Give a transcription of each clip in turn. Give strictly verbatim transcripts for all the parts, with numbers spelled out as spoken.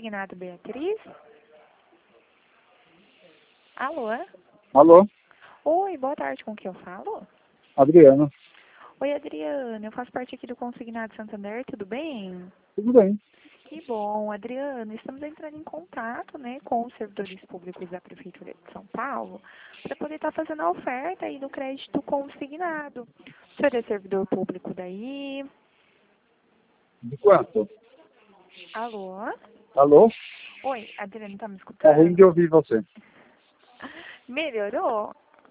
consignado Beatriz? Alô? Alô, Oi, boa tarde, com quem eu falo? Adriano. Oi, Adriana, eu faço parte aqui do Consignado Santander, tudo bem? Tudo bem? Que bom, Adriana, estamos entrando em contato, né, com os servidores públicos da Prefeitura de São Paulo para poder estar fazendo a oferta aí do crédito consignado. O senhor é servidor público daí? De quanto? Alô? Alô? Oi, Adriana, tá me Tá ruim escutando? de ouvir você. Melhorou?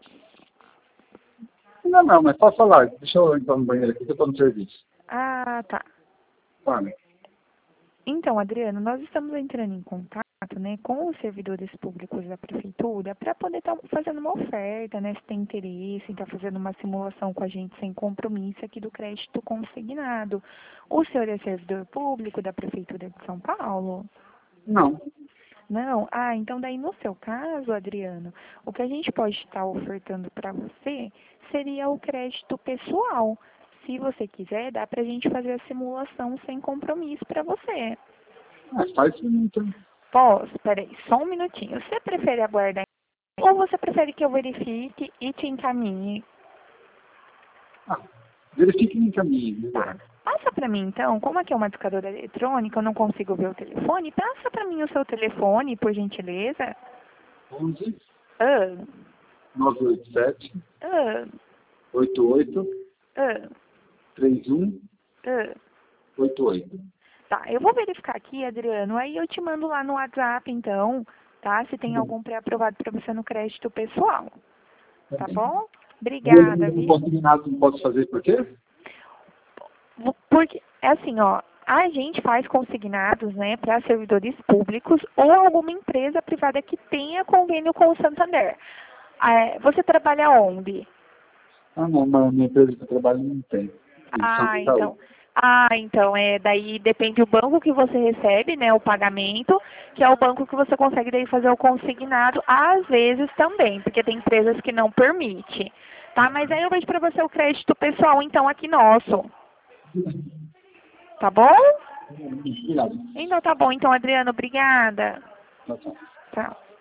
Não, não, mas pode falar. Deixa eu entrar no banheiro aqui que eu tô no serviço. Ah, tá. Fale. Então, Adriano, nós estamos entrando em contato, né, com os servidores públicos da prefeitura para poder estar fazendo uma oferta, né, se tem interesse em estar fazendo uma simulação com a gente sem compromisso aqui do crédito consignado. O senhor é servidor público da prefeitura de São Paulo? Não. Não? Ah, então daí no seu caso, Adriano, o que a gente pode estar ofertando para você seria o crédito pessoal. Se você quiser, dá para a gente fazer a simulação sem compromisso para você. Ah, faz muito. Posso? Peraí, só um minutinho. Você prefere aguardar ou você prefere que eu verifique e te encaminhe? Ah, verifique no caminho. Tá. Passa para mim então, como aqui é uma discadora eletrônica, eu não consigo ver o telefone, passa para mim o seu telefone, por gentileza. onze, Ah, nove oito sete, ah, oito oito, ah, três um, ah. oito oito. Tá, eu vou verificar aqui, Adriano, aí eu te mando lá no WhatsApp, então, tá? Se tem algum pré-aprovado para você no crédito pessoal, tá bom? Obrigada, Não viu? consignado não posso fazer por quê? Porque, é assim, ó, a gente faz consignados, né, para servidores públicos ou alguma empresa privada que tenha convênio com o Santander. É, você trabalha onde? Ah, não, mas minha empresa que eu trabalho não tem. Ah, então. Ah, então, é, daí depende do banco que você recebe, né, o pagamento, que é o banco que você consegue daí fazer o consignado, às vezes também, porque tem empresas que não permite, tá? Mas aí eu vejo para você o crédito pessoal, então, aqui nosso, tá bom? Obrigado. Então tá bom, então, Adriano, obrigada. Tchau, tchau. Tchau.